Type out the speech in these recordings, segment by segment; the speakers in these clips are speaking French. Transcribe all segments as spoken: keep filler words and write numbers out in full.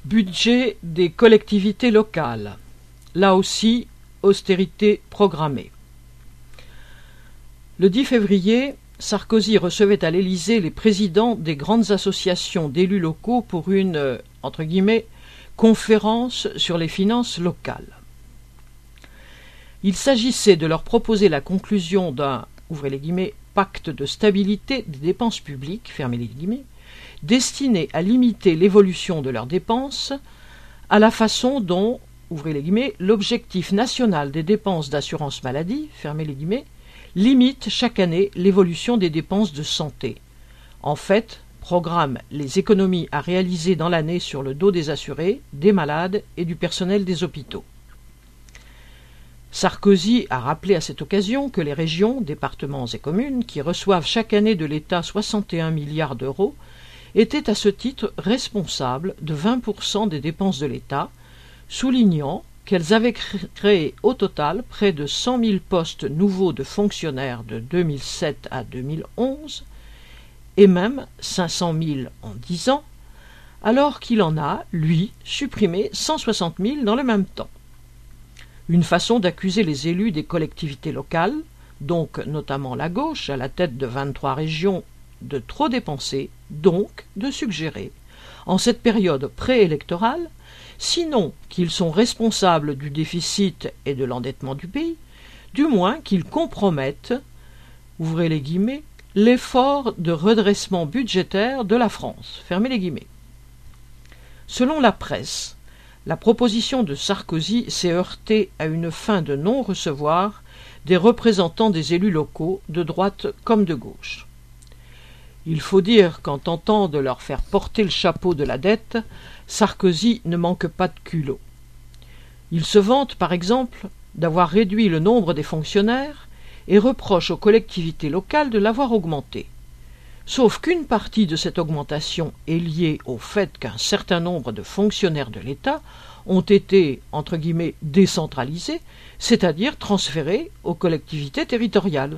Budget des collectivités locales. Là aussi, austérité programmée. Le dix février, Sarkozy recevait à l'Élysée les présidents des grandes associations d'élus locaux pour une, euh, entre guillemets, conférence sur les finances locales. Il s'agissait de leur proposer la conclusion d'un, ouvrez les guillemets, pacte de stabilité des dépenses publiques, fermez les guillemets, destiné à limiter l'évolution de leurs dépenses à la façon dont, ouvrez les guillemets, l'objectif national des dépenses d'assurance maladie, fermez les guillemets, limite chaque année l'évolution des dépenses de santé. En fait, programme les économies à réaliser dans l'année sur le dos des assurés, des malades et du personnel des hôpitaux. Sarkozy a rappelé à cette occasion que les régions, départements et communes, qui reçoivent chaque année de l'État soixante et un milliards d'euros, étaient à ce titre responsables de vingt pour cent des dépenses de l'État, soulignant qu'elles avaient créé au total près de cent mille postes nouveaux de fonctionnaires de deux mille sept à deux mille onze, et même cinq cent mille en dix ans, alors qu'il en a, lui, supprimé cent soixante mille dans le même temps. Une façon d'accuser les élus des collectivités locales, donc notamment la gauche, à la tête de vingt-trois régions, de trop dépenser, donc de suggérer, en cette période préélectorale, sinon qu'ils sont responsables du déficit et de l'endettement du pays, du moins qu'ils compromettent, ouvrez les guillemets, l'effort de redressement budgétaire de la France, fermez les guillemets. Selon la presse, la proposition de Sarkozy s'est heurtée à une fin de non-recevoir des représentants des élus locaux, de droite comme de gauche. Il faut dire qu'en tentant de leur faire porter le chapeau de la dette, Sarkozy ne manque pas de culot. Il se vante, par exemple, d'avoir réduit le nombre des fonctionnaires et reproche aux collectivités locales de l'avoir augmenté. Sauf qu'une partie de cette augmentation est liée au fait qu'un certain nombre de fonctionnaires de l'État ont été, entre guillemets, décentralisés, c'est-à-dire transférés aux collectivités territoriales.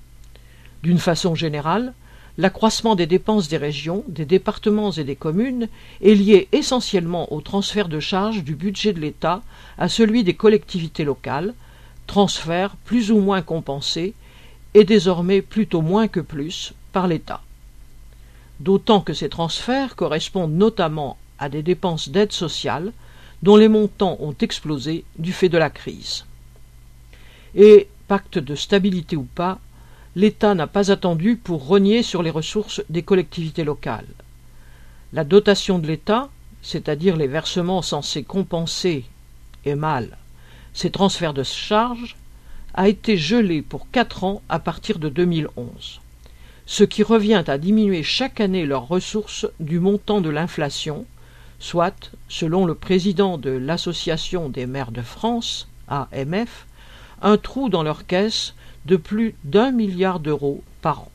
D'une façon générale, l'accroissement des dépenses des régions, des départements et des communes est lié essentiellement au transfert de charges du budget de l'État à celui des collectivités locales, transfert plus ou moins compensé et désormais plutôt moins que plus par l'État. D'autant que ces transferts correspondent notamment à des dépenses d'aide sociale dont les montants ont explosé du fait de la crise. Et, pacte de stabilité ou pas, l'État n'a pas attendu pour rogner sur les ressources des collectivités locales. La dotation de l'État, c'est-à-dire les versements censés compenser, et mal, ces transferts de charges, a été gelée pour quatre ans à partir de deux mille onze, ce qui revient à diminuer chaque année leurs ressources du montant de l'inflation, soit, selon le président de l'Association des maires de France, A M F, un trou dans leur caisse de plus d'un milliard d'euros par an.